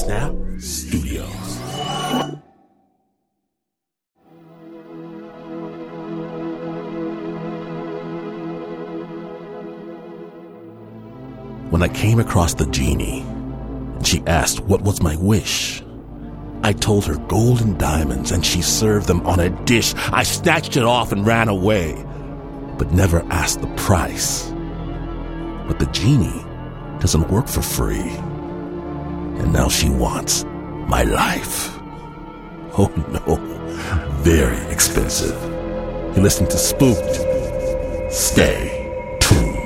Snap Studios. When I came across the genie, and she asked what was my wish, I told her gold and diamonds, and she served them on a dish. I snatched it off and ran away, but never asked the price. But the genie doesn't work for free, and now she wants my life. Oh no, very expensive. You're listening to Spooked. Stay tuned.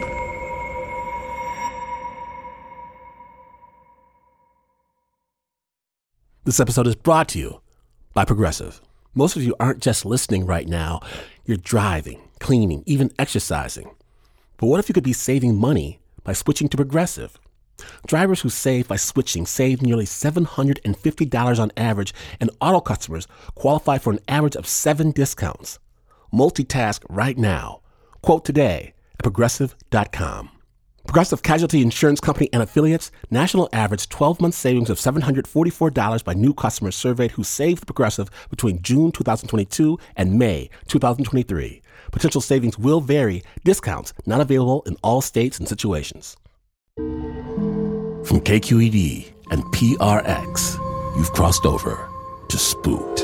This episode is brought to you by Progressive. Most of you aren't just listening right now. You're driving, cleaning, even exercising. But what if you could be saving money by switching to Progressive? Drivers who save by switching save nearly $750 on average, and auto customers qualify for an average of 7 discounts. Multitask right now. Quote today at Progressive.com. Progressive Casualty Insurance Company and Affiliates, national average 12-month savings of $744 by new customers surveyed who saved Progressive between June 2022 and May 2023. Potential savings will vary. Discounts not available in all states and situations. From KQED and PRX, you've crossed over to Spooked.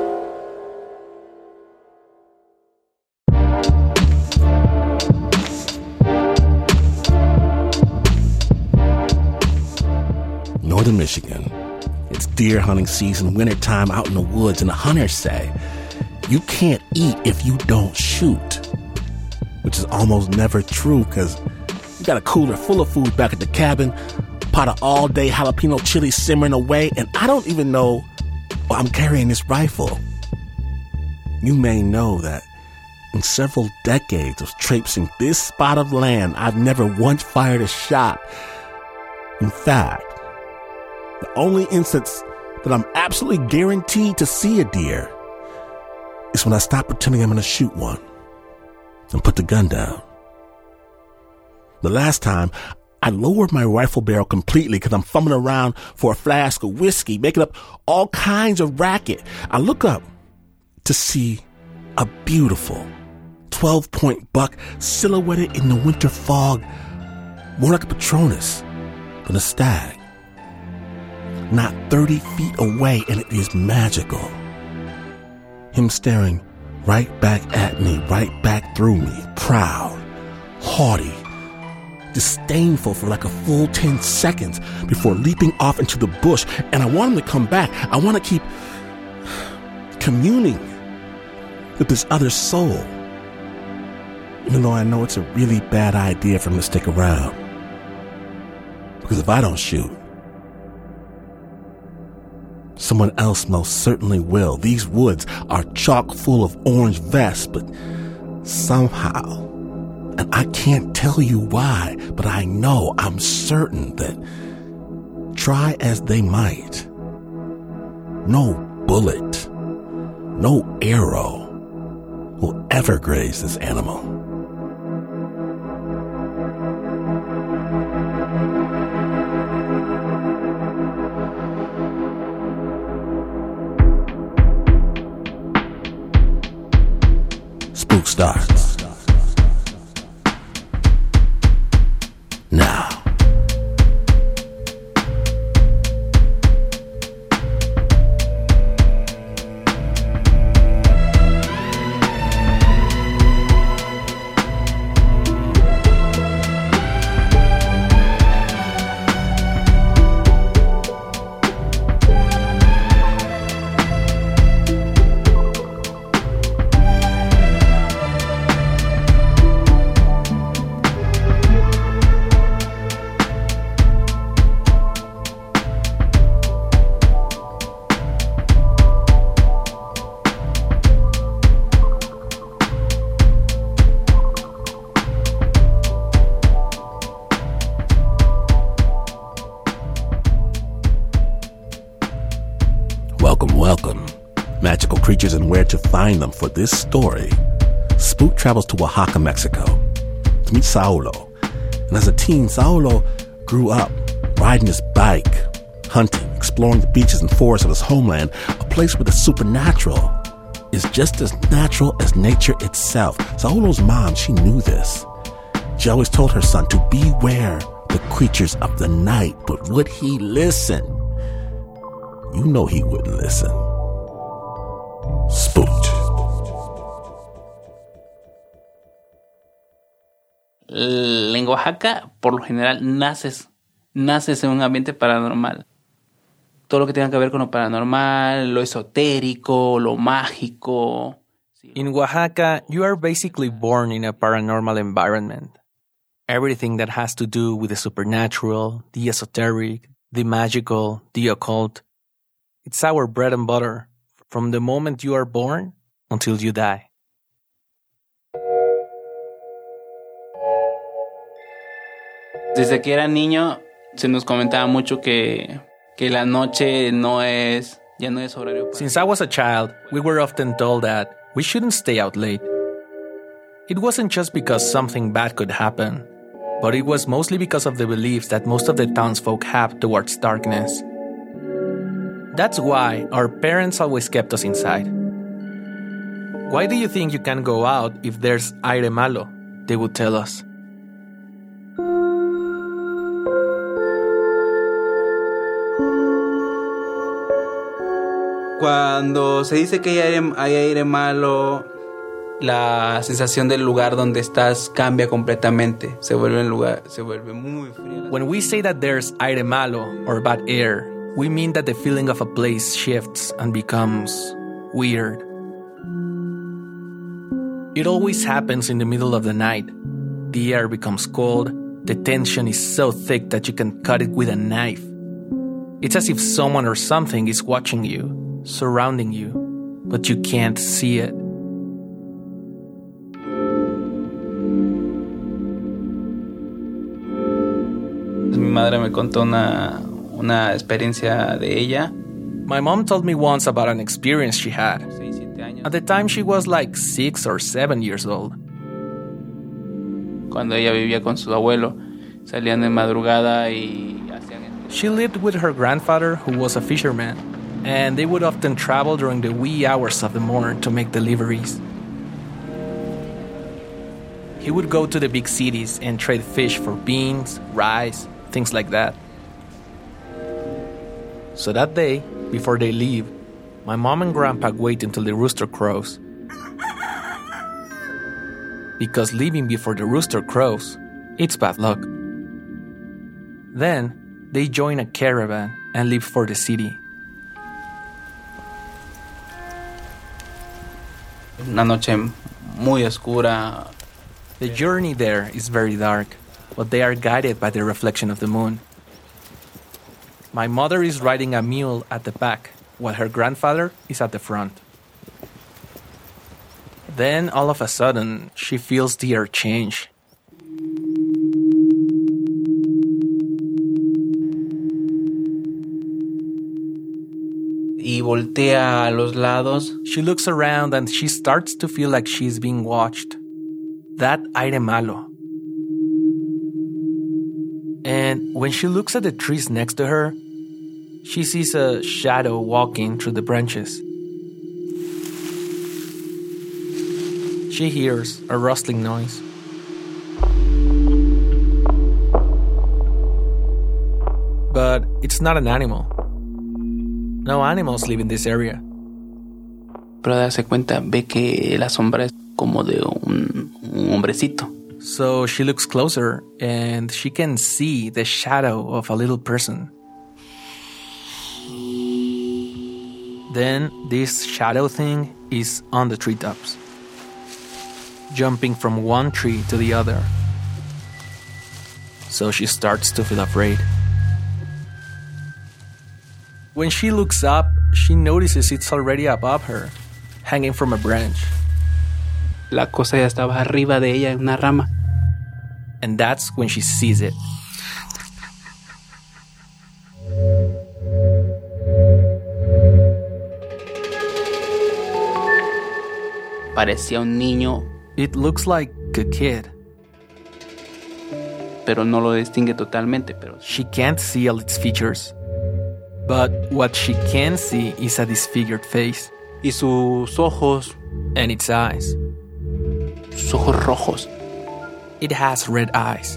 Northern Michigan. It's deer hunting season, wintertime out in the woods, and the hunters say, you can't eat if you don't shoot. Which is almost never true, because you got a cooler full of food back at the cabin, pot of all-day jalapeno chili simmering away, and I don't even know why I'm carrying this rifle. You may know that in several decades of traipsing this spot of land, I've never once fired a shot. In fact, the only instance that I'm absolutely guaranteed to see a deer is when I stop pretending I'm going to shoot one and put the gun down. The last time, I lowered my rifle barrel completely because I'm fumbling around for a flask of whiskey, making up all kinds of racket. I look up to see a beautiful 12-point buck silhouetted in the winter fog, more like a Patronus than a stag. Not 30 feet away, and it is magical. Him staring right back at me, right back through me, proud, haughty, disdainful for like a full 10 seconds before leaping off into the bush. And I want him to come back. I want to keep communing with this other soul, even though I know it's a really bad idea for him to stick around. Because if I don't shoot, someone else most certainly will. These woods are chock full of orange vests, but somehow, and I can't tell you why, but I know, I'm certain that try as they might, no bullet, no arrow will ever graze this animal. Spook starts now. Welcome, magical creatures and where to find them. For this story, Spook travels to Oaxaca, Mexico to meet Saulo. And as a teen, Saulo grew up riding his bike, hunting, exploring the beaches and forests of his homeland, a place where the supernatural is just as natural as nature itself. Saulo's mom, she knew this. She always told her son to beware the creatures of the night, but would he listen? You know he wouldn't listen. Spooked. En Oaxaca, por lo general, naces en un ambiente paranormal. Todo lo que tenga que ver con lo paranormal, lo esotérico, lo mágico. In Oaxaca, you are basically born in a paranormal environment. Everything that has to do with the supernatural, the esoteric, the magical, the occult. It's our bread and butter, from the moment you are born until you die. Desde que era niño, se nos comentaba mucho que la noche ya no es horario para... Since I was a child, we were often told that we shouldn't stay out late. It wasn't just because something bad could happen, but it was mostly because of the beliefs that most of the townsfolk have towards darkness. That's why our parents always kept us inside. Why do you think you can go out if there's aire malo? They would tell us. Cuando se dice que hay aire malo, la sensación del lugar donde estás cambia completamente. Se vuelve muy frío. When we say that there's aire malo or bad air, we mean that the feeling of a place shifts and becomes weird. It always happens in the middle of the night. The air becomes cold. The tension is so thick that you can cut it with a knife. It's as if someone or something is watching you, surrounding you, but you can't see it. Mi madre me contó una experiencia de ella. My mom told me once about an experience she had. 6, 7 años. At the time, she was like 6 or 7 years old. Cuando ella vivía con su abuelo, salían de madrugada y hacían... She lived with her grandfather, who was a fisherman, and they would often travel during the wee hours of the morning to make deliveries. He would go to the big cities and trade fish for beans, rice, things like that. So that day, before they leave, my mom and grandpa wait until the rooster crows. Because leaving before the rooster crows, it's bad luck. Then, they join a caravan and leave for the city. Una noche muy oscura. The journey there is very dark, but they are guided by the reflection of the moon. My mother is riding a mule at the back, while her grandfather is at the front. Then, all of a sudden, she feels the air change. Y voltea a los lados. She looks around and she starts to feel like she's being watched. That aire malo. And when she looks at the trees next to her, she sees a shadow walking through the branches. She hears a rustling noise. But it's not an animal. No animals live in this area. Pero darse cuenta, ve que la sombra es como de un hombrecito. So she looks closer and she can see the shadow of a little person. Then this shadow thing is on the treetops, jumping from one tree to the other. So she starts to feel afraid. When she looks up, she notices it's already above her, hanging from a branch. La cosa ya estaba arriba de ella en una rama. And that's when she sees it. Parecía un niño. It looks like a kid. Pero no lo distingue totalmente. Pero she can't see all its features. But what she can see is a disfigured face. Y sus ojos. And its eyes. Sus ojos rojos. It has red eyes.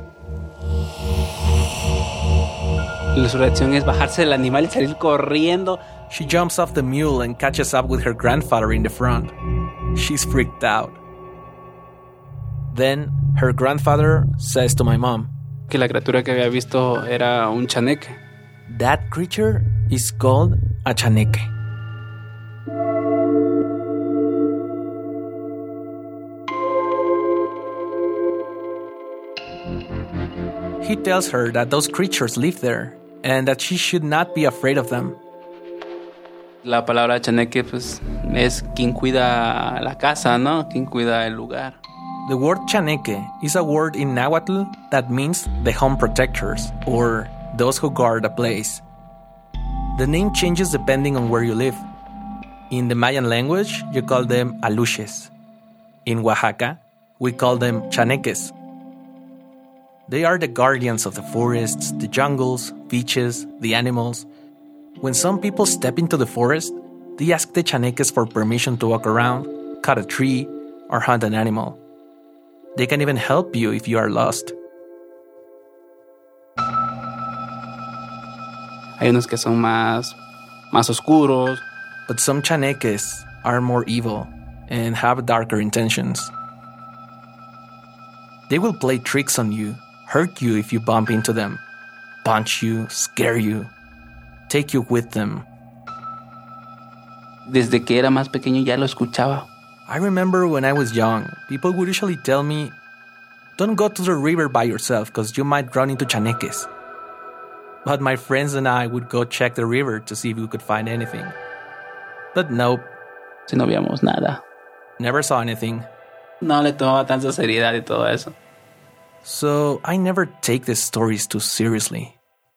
Y su reacción es bajarse del animal y salir corriendo. She jumps off the mule and catches up with her grandfather in the front. She's freaked out. Then her grandfather says to my mom que la criatura que había visto era un chaneque. That creature is called a chaneque. He tells her that those creatures live there and that she should not be afraid of them. La palabra chaneque pues, es quien cuida la casa, ¿no? Quien cuida el lugar. The word chaneque is a word in Nahuatl that means the home protectors, or those who guard a place. The name changes depending on where you live. In the Mayan language, you call them aluches. In Oaxaca, we call them chaneques. They are the guardians of the forests, the jungles, beaches, the animals. When some people step into the forest, they ask the chaneques for permission to walk around, cut a tree, or hunt an animal. They can even help you if you are lost. Hay unos que son más oscuros. But some chaneques are more evil and have darker intentions. They will play tricks on you, hurt you if you bump into them, punch you, scare you, take you with them. Desde que era más pequeño ya lo escuchaba. I remember when I was young, people would usually tell me, don't go to the river by yourself because you might run into chaneques. But my friends and I would go check the river to see if we could find anything. But nope. Si no veíamos nada. Never saw anything. No le tomaba tanta seriedad y todo eso. So I never take these stories too seriously.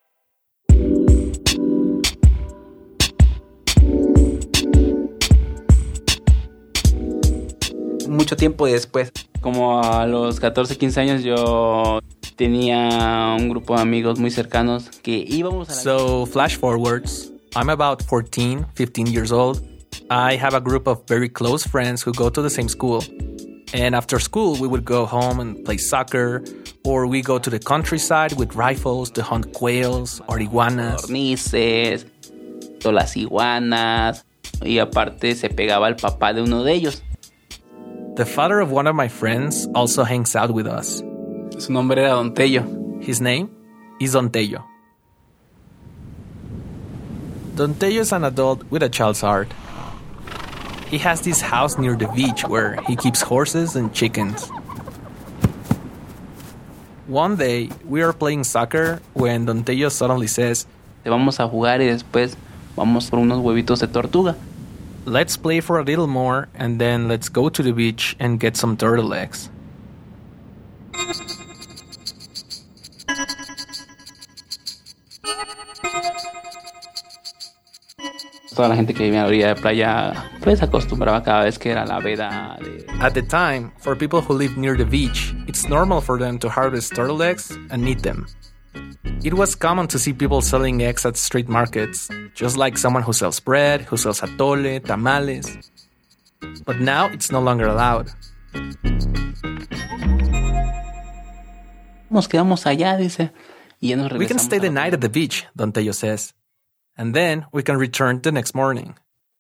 Mucho tiempo después, como a los 14, 15 años, yo tenía un grupo de amigos muy cercanos que íbamos a la... So, flash forwards. I'm about 14, 15 years old. I have a group of very close friends who go to the same school. And after school, we would go home and play soccer, or we go to the countryside with rifles to hunt quails or iguanas. Hornices, todas las iguanas, y aparte se pegaba el papá de uno de ellos. The father of one of my friends also hangs out with us. Su nombre era Don Tello. His name is Don Tello. Don Tello is an adult with a child's heart. He has this house near the beach where he keeps horses and chickens. One day, we are playing soccer when Don Tello suddenly says, Vamos a jugar y después vamos por unos huevitos de tortuga. Let's play for a little more and then let's go to the beach and get some turtle eggs. Toda la gente que vivía a la orilla de playa pues acostumbraba cada vez que era la veda de... At the time, for people who live near the beach, it's normal for them to harvest turtle eggs and eat them. It was common to see people selling eggs at street markets, just like someone who sells bread, who sells atole, tamales. But now it's no longer allowed. Nos quedamos allá, dice, y ya nos regresamos. We can stay the night at the beach, Don Tello says. And then we can return the next morning.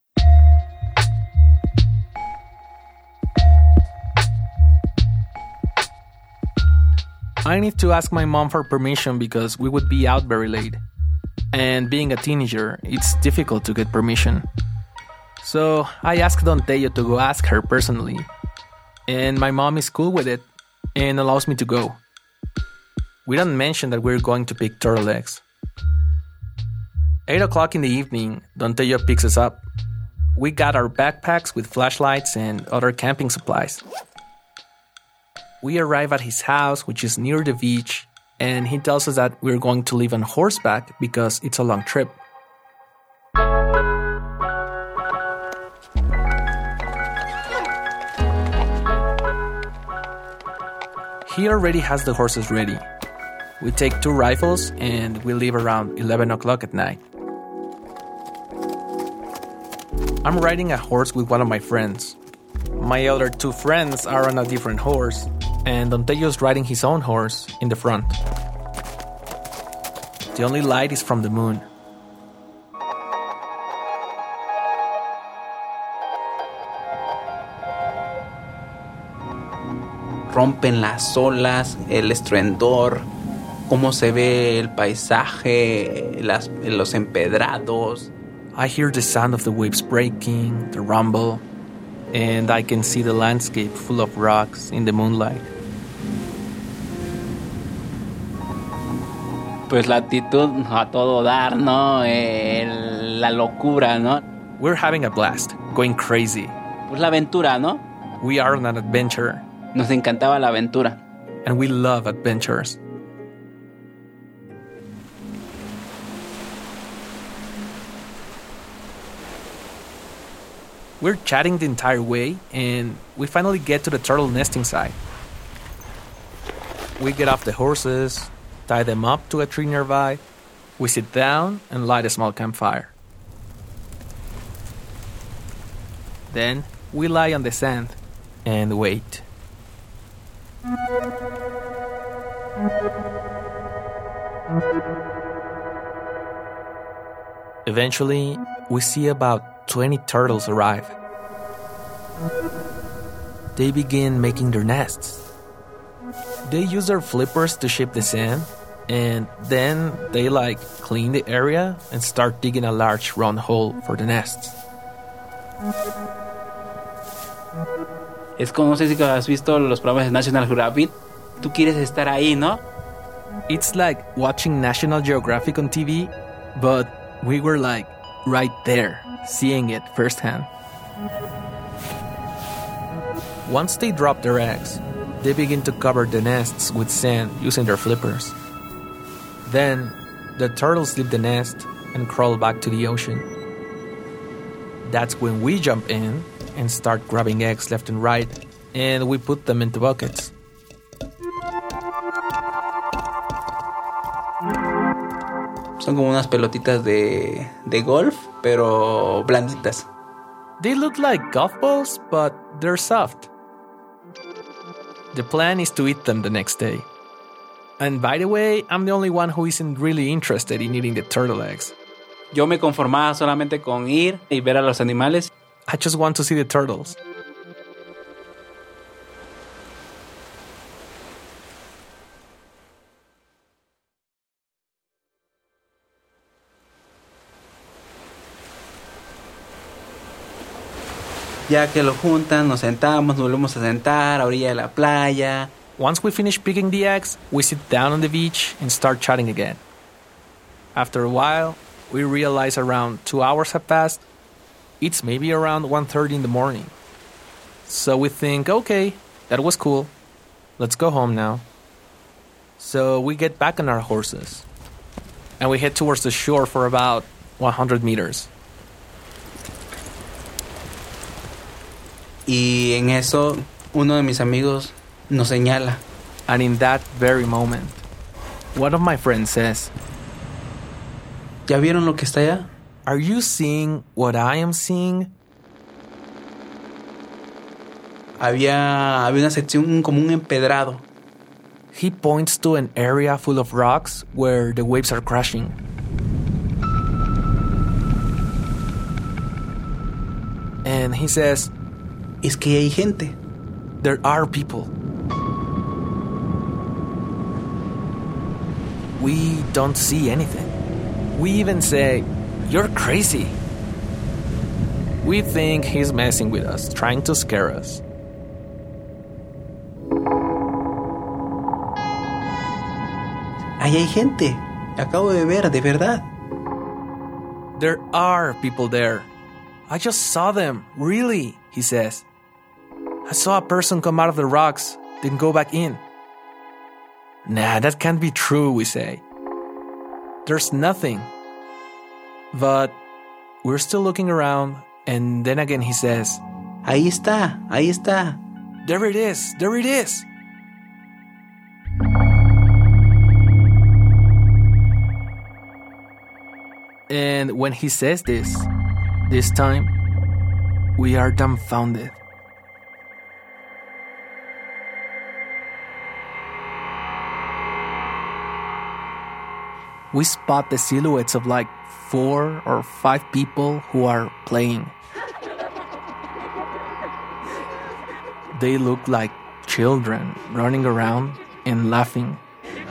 I need to ask my mom for permission because we would be out very late. And being a teenager, it's difficult to get permission. So I asked Don Tello to go ask her personally. And my mom is cool with it and allows me to go. We don't mention that we're going to pick turtle eggs. 8 o'clock in the evening, Don Tello picks us up. We got our backpacks with flashlights and other camping supplies. We arrive at his house, which is near the beach, and he tells us that we're going to leave on horseback because it's a long trip. He already has the horses ready. We take 2 rifles and we leave around 11 o'clock at night. I'm riding a horse with one of my friends. My other two friends are on a different horse, and Dontello's riding his own horse in the front. The only light is from the moon. Rompen las olas, el estruendor, cómo se ve el paisaje, los empedrados. I hear the sound of the waves breaking, the rumble, and I can see the landscape full of rocks in the moonlight. Pues la actitud a todo dar, ¿no? La locura, ¿no? We're having a blast, going crazy. Pues la aventura, ¿no? We are on an adventure. Nos encantaba la aventura. And we love adventures. We're chatting the entire way, and we finally get to the turtle nesting site. We get off the horses, tie them up to a tree nearby. We sit down and light a small campfire. Then we lie on the sand and wait. Eventually, we see about 20 turtles arrive. They begin making their nests. They use their flippers to shape the sand, and then they clean the area and start digging a large round hole for the nests. Es como, no sé si has visto los programas de National Geographic. Tú quieres estar ahí, ¿no? It's like watching National Geographic on TV, but we were right there, seeing it firsthand. Once they drop their eggs, they begin to cover the nests with sand using their flippers. Then, the turtles leave the nest and crawl back to the ocean. That's when we jump in and start grabbing eggs left and right, and we put them into buckets. Son como unas pelotitas de golf, pero blanditas. They look like golf balls, but they're soft. The plan is to eat them the next day. And by the way, I'm the only one who isn't really interested in eating the turtle eggs. Yo me conformaba solamente con ir y ver a los animales. I just want to see the turtles. Ya que lo juntan, nos sentamos, nos volvemos a sentar a orilla de la playa. Once we finish picking the eggs, we sit down on the beach and start chatting again. After a while, we realize around 2 hours have passed. It's maybe around 1:30 in the morning. So we think, okay, that was cool. Let's go home now. So we get back on our horses. And we head towards the shore for about 100 meters. Y en eso, uno de mis amigos nos señala. And in that very moment, one of my friends says, ¿Ya vieron lo que está allá? Are you seeing what I am seeing? Había una sección como un empedrado. He points to an area full of rocks where the waves are crashing. And he says, Es que hay gente. There are people. We don't see anything. We even say, you're crazy. We think he's messing with us, trying to scare us. Ahí hay gente. Acabo de ver, de verdad. There are people there. I just saw them, really, he says. I saw a person come out of the rocks, then go back in. Nah, that can't be true, we say. There's nothing. But we're still looking around, and then again he says, Ahí está, ahí está. There it is, there it is. And when he says this time, We are dumbfounded. We spot the silhouettes of like 4 or 5 people who are playing. They look like children running around and laughing.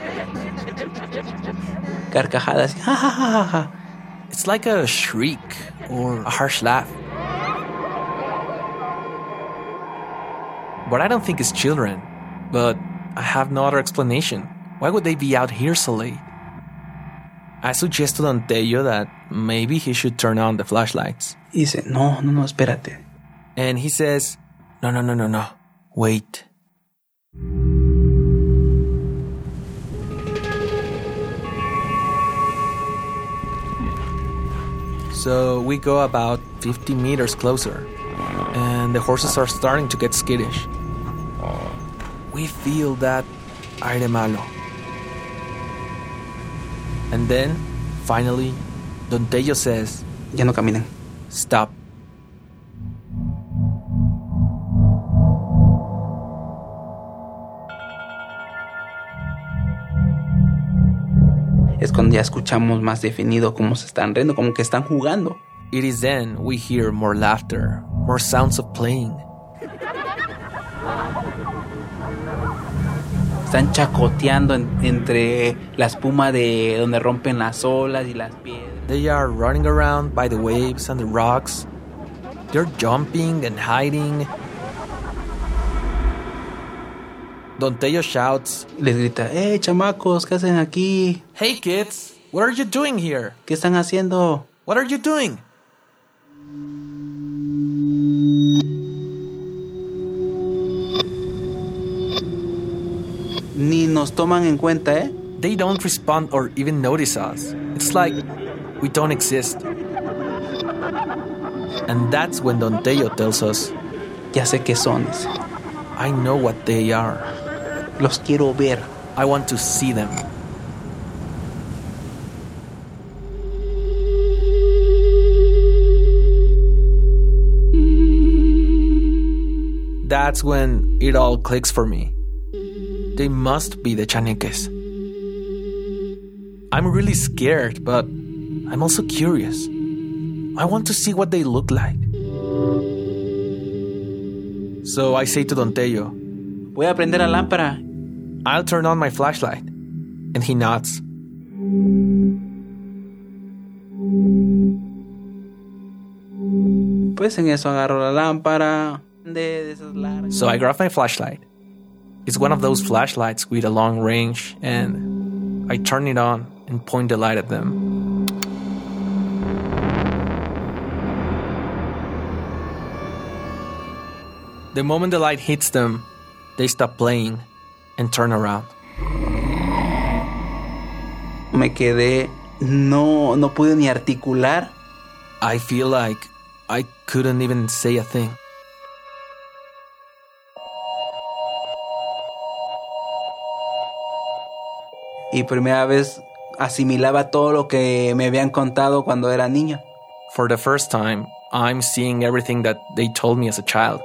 Carcajadas. Ja, ja, ja, ja, ja. It's like a shriek or a harsh laugh. But I don't think it's children. But I have no other explanation. Why would they be out here so late? I suggest to Don Tello that maybe he should turn on the flashlights. Dice, no, espérate. And he says, no. Wait. So we go about 50 meters closer, and the horses are starting to get skittish. We feel that aire malo. And then, finally, Don Tello says, Ya no caminan. stop. Es cuando ya escuchamos más definido cómo se están riendo, como que están jugando. It is then we hear more laughter, more sounds of playing. Están chacoteando entre la espuma de donde rompen las olas y las piedras. They are running around by the waves and the rocks. They're jumping and hiding. Don Tello shouts, Les grita, chamacos, ¿qué hacen aquí? "Hey kids, what are you doing here? ¿Qué están haciendo? What are you doing?" Ni nos toman en cuenta, ¿eh? They don't respond or even notice us. It's like we don't exist. And that's when Don Tello tells us, Ya sé qué son. Dice. "I know what they are. Los quiero ver. I want to see them." That's when it all clicks for me. They must be the Chaneques. I'm really scared, but I'm also curious. I want to see what they look like. So I say to Don Tello, Voy a prender la lámpara. "I'll turn on my flashlight." And he nods. Pues en eso agarro la lámpara de esas largas. So I grab my flashlight. It's one of those flashlights with a long range, and I turn it on and point the light at them. The moment the light hits them, they stop playing and turn around. Me quedé, no pude ni articular. I feel like I couldn't even say a thing. Y primera vez asimilaba todo lo que me habían contado cuando era niño. For the first time, I'm seeing everything that they told me as a child.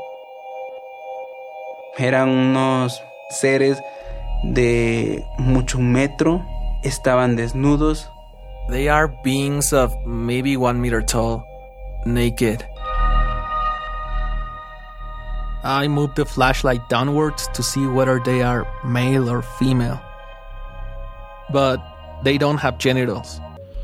Eran unos seres de mucho metro, estaban desnudos. They are beings of maybe 1 meter tall, naked. I move the flashlight downwards to see whether they are male or female. But they don't have genitals.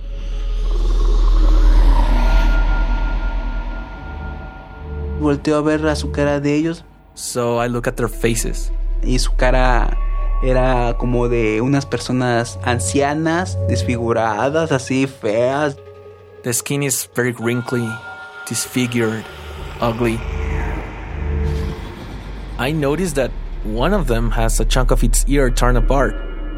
Volteo a ver a su cara de ellos So I look at their faces. y su cara era como de unas personas ancianas, desfiguradas, así feas. The skin is very wrinkly, disfigured, ugly. I noticed that one of them has a chunk of its ear torn apart.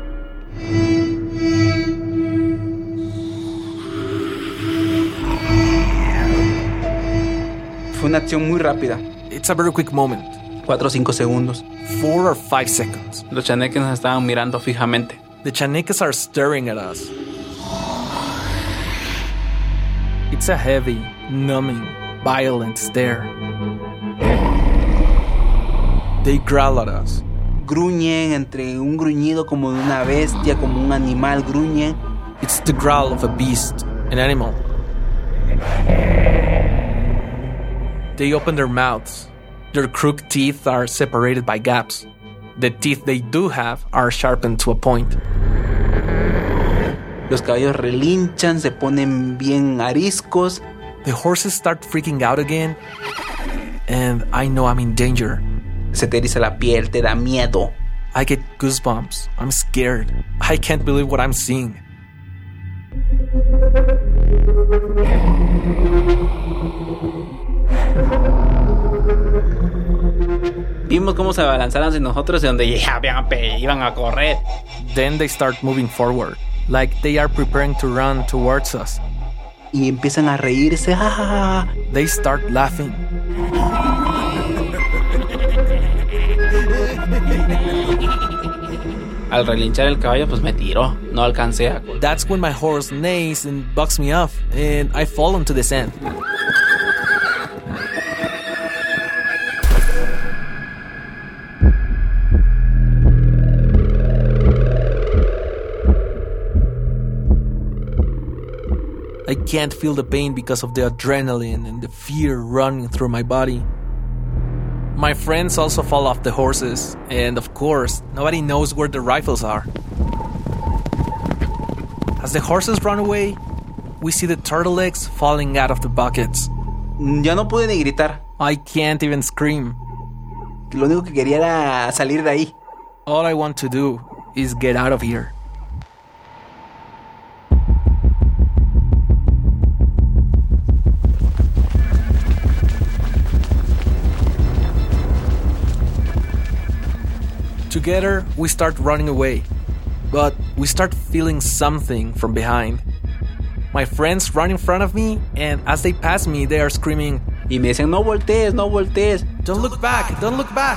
Fue una acción muy rápida, It's a very quick moment. 4 o 5 segundos. 4 or 5 seconds. Los chaneques nos estaban mirando fijamente. The Chaneques are staring at us. It's a heavy, numbing, violent stare. They growl at us. Gruñen entre un gruñido como de una bestia, como un animal, gruñen. It's the growl of a beast, an animal. They open their mouths. Their crooked teeth are separated by gaps. The teeth they do have are sharpened to a point. Los caballos relinchan, se ponen bien ariscos. The horses start freaking out again, and I know I'm in danger. Se te eriza la piel, te da miedo. I get goosebumps. I'm scared. I can't believe what I'm seeing. Vimos cómo se abalanzaron hacia nosotros y donde ya iban a correr. Then they start moving forward, like they are preparing to run towards us. Y empiezan a reírse. ¡Ah! They start laughing. Al relinchar el caballo, pues me tiró. No alcancé a... That's when my horse neighs and bucks me off, and I fall into the sand. I can't feel the pain because of the adrenaline and the fear running through my body. My friends also fall off the horses, and of course, nobody knows where the rifles are. As the horses run away, we see the turtle eggs falling out of the buckets. Ya no pude ni gritar. I can't even scream. Lo único que quería era salir de ahí. All I want to do is get out of here. Together, we start running away, but we start feeling something from behind. My friends run in front of me, and as they pass me, they are screaming, Y me dicen, no voltees, no voltees. "Don't look back, don't look back."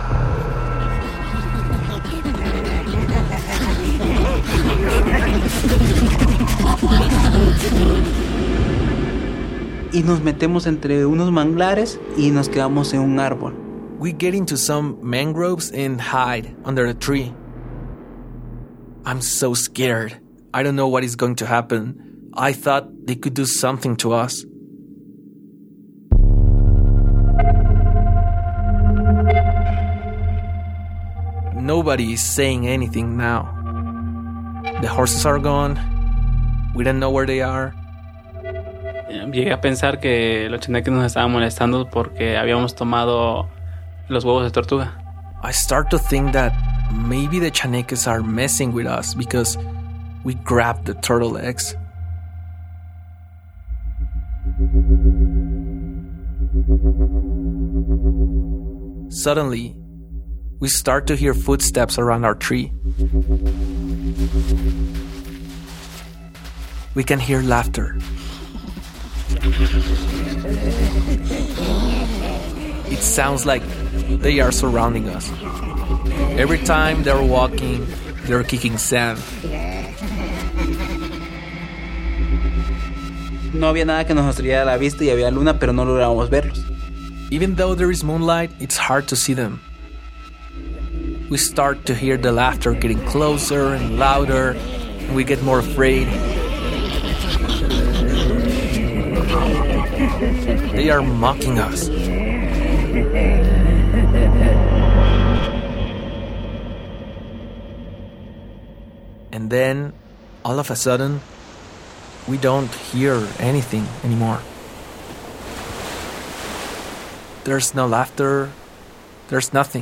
Y nos metemos entre unos manglares y nos quedamos en un árbol. We get into some mangroves and hide under a tree. I'm so scared. I don't know what is going to happen. I thought they could do something to us. Nobody is saying anything now. The horses are gone. We don't know where they are. Llegué a pensar que los chaneques nos estaban molestando porque habíamos tomado los huevos de tortuga. I start to think that maybe the chaneques are messing with us because we grabbed the turtle eggs. Suddenly, we start to hear footsteps around our tree. We can hear laughter. It sounds like they are surrounding us. Every time they're walking, they're kicking sand. No había nada que nos distrayera la vista y había luna, pero no lográbamos verlos. Even though there is moonlight, it's hard to see them. We start to hear the laughter getting closer and louder, and we get more afraid. They are mocking us. And then, all of a sudden, we don't hear anything anymore. There's no laughter. There's nothing.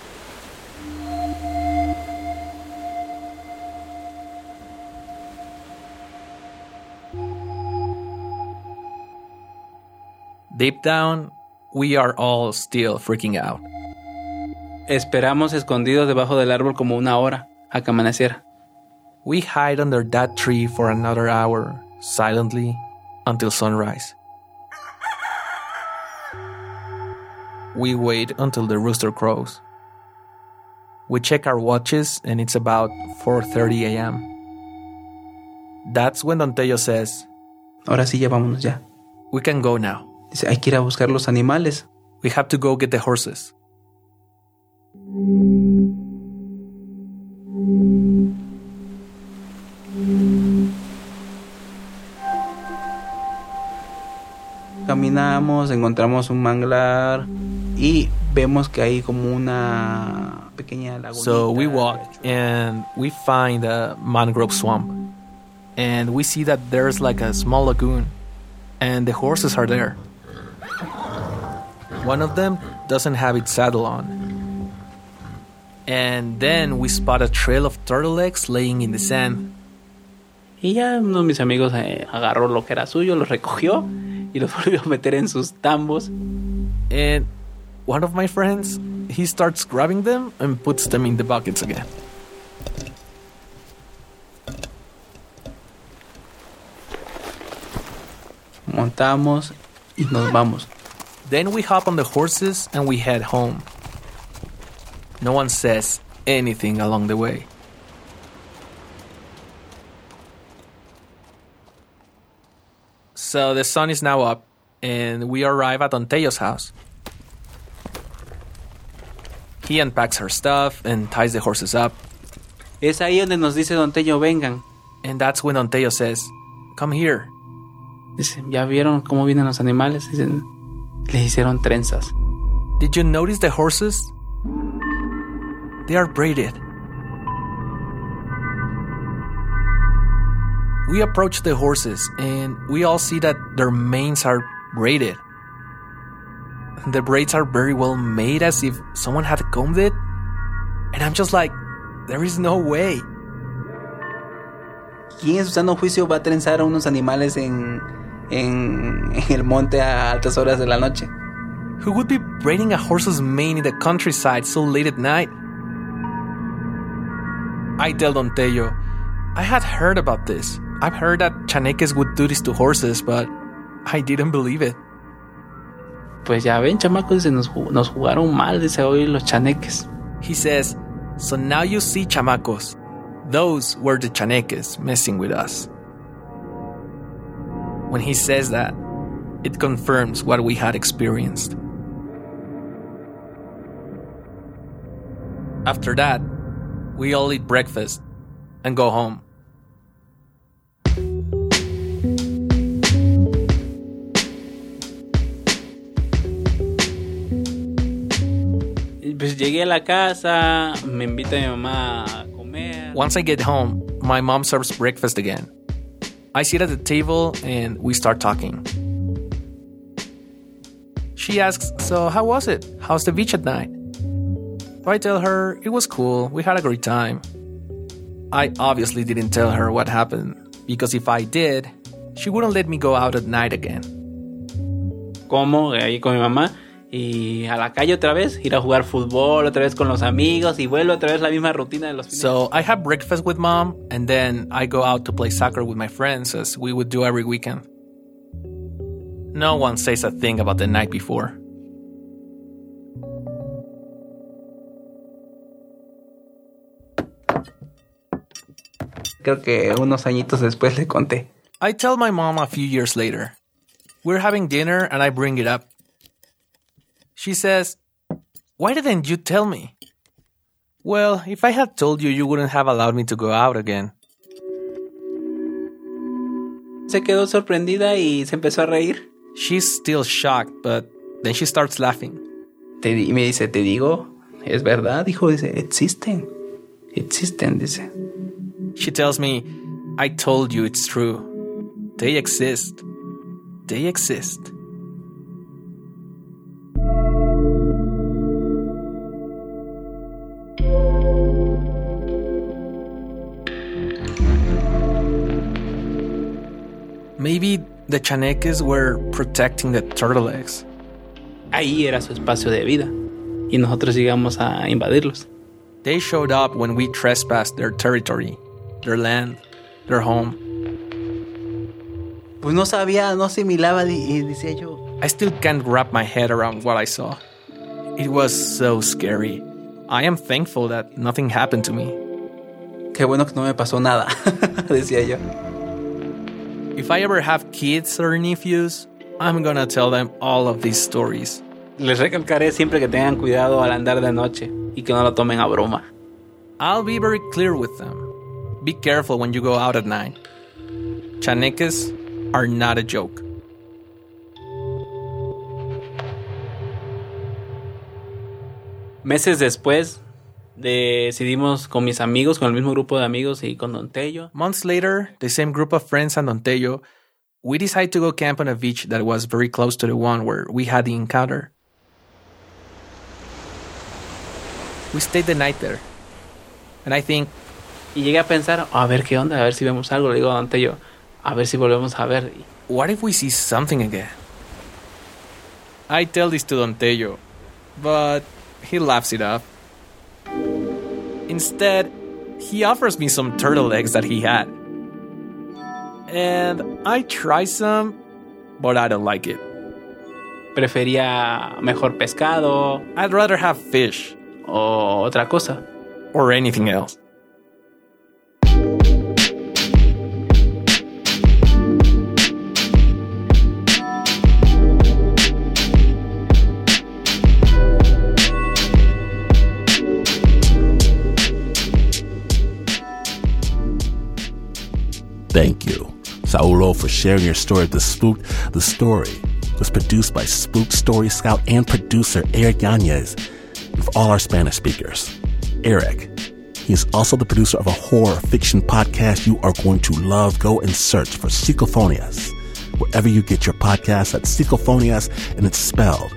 Deep down, we are all still freaking out. Esperamos escondidos debajo del árbol como una hora a que amaneciera. We hide under that tree for another hour, silently, until sunrise. We wait until the rooster crows. We check our watches and it's about 4:30 a.m. That's when Don Tello says, Ahora sí, ya vámonos ya. "We can go now." Dice, hay que ir a buscar los animales. We have to go get the horses. Caminamos, encontramos un manglar y vemos que hay como una pequeña lagunita. So we walk and we find a mangrove swamp. And we see that there's like a small lagoon. And the horses are there. One of them doesn't have its saddle on. And then we spot a trail of turtle eggs laying in the sand. Y ya uno de mis amigos agarró lo que era suyo, lo recogió y los volvió a meter en sus tambos. And one of my friends, he starts grabbing them and puts them in the buckets again. Montamos y nos vamos. Then we hop on the horses and we head home. No one says anything along the way. So the sun is now up and we arrive at Don Tello's house. He unpacks her stuff and ties the horses up. Es ahí donde nos dice Don Tello, vengan. And that's when Don Tello says, come here. Dice, ¿ya vieron cómo vienen los animales? Dicen, les hicieron trenzas. Did you notice the horses? They are braided. We approach the horses and we all see that their manes are braided. The braids are very well made, as if someone had combed it. And I'm just like, there is no way. ¿Quién en su sano juicio va a trenzar a unos animales en el monte a altas horas de la noche? Who would be braiding a horse's mane in the countryside so late at night? I tell Don Tello, I had heard about this. I've heard that chaneques would do this to horses, but I didn't believe it. Pues ya ven, chamacos, dice, nos jugaron mal, dice, hoy los chaneques. He says, so now you see, chamacos. Those were the chaneques messing with us. When he says that, it confirms what we had experienced. After that, we all eat breakfast and go home. Pues llegué a la casa, me invita mi mamá a comer. Once I get home, my mom serves breakfast again. I sit at the table and we start talking. She asks, so how was it? How's the beach at night? So I tell her, it was cool, we had a great time. I obviously didn't tell her what happened, because if I did, she wouldn't let me go out at night again. Como ahí con mi mamá y a la calle otra vez, ir a jugar fútbol otra vez con los amigos y vuelvo otra vez la misma rutina de los fines. So I have breakfast with mom and then I go out to play soccer with my friends as we would do every weekend. No one says a thing about the night before. Creo que unos añitos después le conté. I tell my mom a few years later. We're having dinner and I bring it up. She says, why didn't you tell me? Well, if I had told you, you wouldn't have allowed me to go out again. Se quedó sorprendida y se empezó a reír. She's still shocked, but then she starts laughing. Me dice, te digo, es verdad, hijo, dice, existen, dice. She tells me, I told you it's true. They exist. They exist. Maybe the chaneques were protecting the turtle eggs. Ahí era su espacio de vida y nosotros llegamos a invadirlos. They showed up when we trespassed their territory, their land, their home. Pues no sabía, no asimilaba y decía yo. I still can't wrap my head around what I saw. It was so scary. I am thankful that nothing happened to me. Qué bueno que no me pasó nada, decía yo. If I ever have kids or nephews, I'm gonna tell them all of these stories. Les recalcaré siempre que tengan cuidado al andar de noche y que no lo tomen a broma. I'll be very clear with them. Be careful when you go out at night. Chaneques are not a joke. Meses después, decidimos con mis amigos, con el mismo grupo de amigos y con Don Tello. Months later, the same group of friends and Don Tello, we decided to go camp on a beach that was very close to the one where we had the encounter. We stayed the night there. And I think... Y llegué a pensar, a ver qué onda, a ver si vemos algo. Le digo a Don Tello, a ver si volvemos a ver. What if we see something again? I tell this to Don Tello, but he laughs it off. Instead, he offers me some turtle eggs that he had. And I try some, but I don't like it. Prefería mejor pescado. I'd rather have fish. O otra cosa. Or anything else. Thank you, Saulo, for sharing your story of the spook. The story was produced by Spook Story Scout and producer Eric Yanez, and for all our Spanish speakers. Eric, he is also the producer of a horror fiction podcast you are going to love. Go and search for Psicophonias wherever you get your podcasts. That's Psicophonias, and it's spelled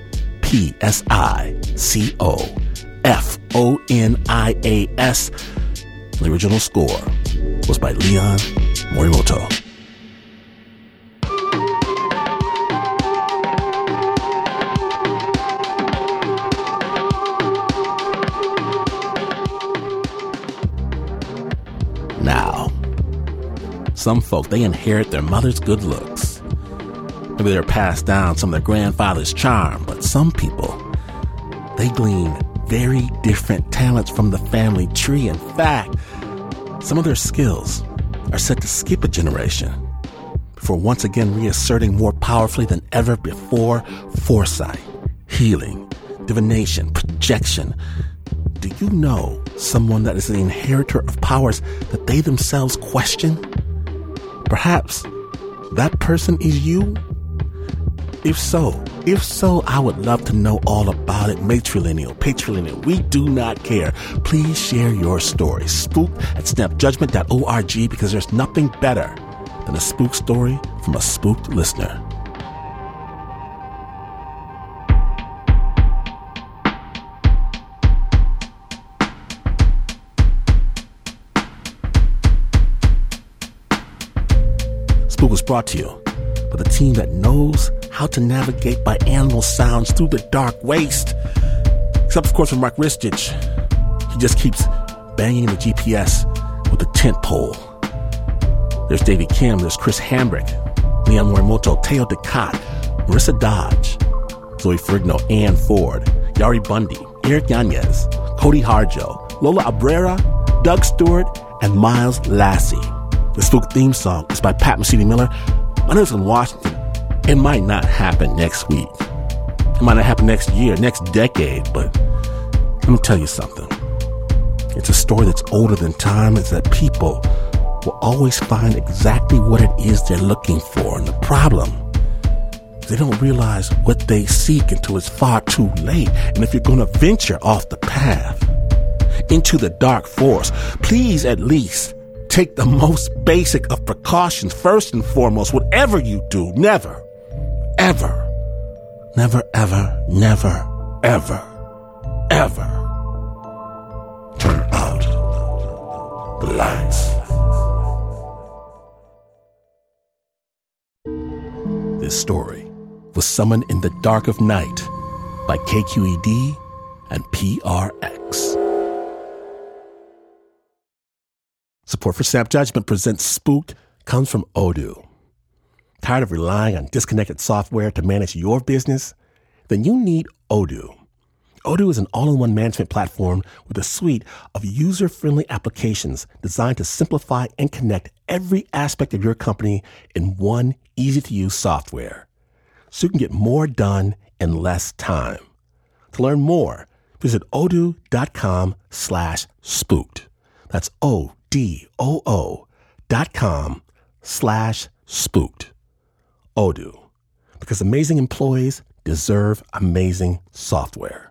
Psicophonias. The original score was by Leon Morimoto. Now, some folk, they inherit their mother's good looks. Maybe they're passed down some of their grandfather's charm, but some people, they glean very different talents from the family tree. In fact, some of their skills are set to skip a generation before once again reasserting more powerfully than ever before foresight, healing, divination, projection. Do you know someone that is the inheritor of powers that they themselves question? Perhaps that person is you? If so, I would love to know all about it. Matrilineal, patrilineal, we do not care. Please share your story. spook@snapjudgment.org, because there's nothing better than a spook story from a spooked listener. Spook was brought to you by the team that knows how to navigate by animal sounds through the dark waste. Except, of course, for Mark Ristich. He just keeps banging the GPS with the tent pole. There's Davey Kim, there's Chris Hambrick, Leon Morimoto, Teo Ducat, Marissa Dodge, Zoe Ferrigno, Ann Ford, Yari Bundy, Eric Yanez, Cody Harjo, Lola Abrera, Doug Stewart, and Miles Lassie. The Spook theme song is by Pat Mesiti-Miller. My name is in Washington. It might not happen next week. It might not happen next year, next decade, but let me tell you something. It's a story that's older than time. It's that people will always find exactly what it is they're looking for. And the problem is they don't realize what they seek until it's far too late. And if you're going to venture off the path into the dark forest, please at least take the most basic of precautions. First and foremost, whatever you do, never, ever, never, ever, never, ever, ever turn out the lights. This story was Summoned in the Dark of Night by KQED and PRX. Support for Snap Judgment presents Spooked comes from Odoo. Tired of relying on disconnected software to manage your business? Then you need Odoo. Odoo is an all-in-one management platform with a suite of user-friendly applications designed to simplify and connect every aspect of your company in one easy-to-use software. so you can get more done in less time. To learn more, visit odoo.com/spooked. That's ODOO.com/spooked. Odoo, because amazing employees deserve amazing software.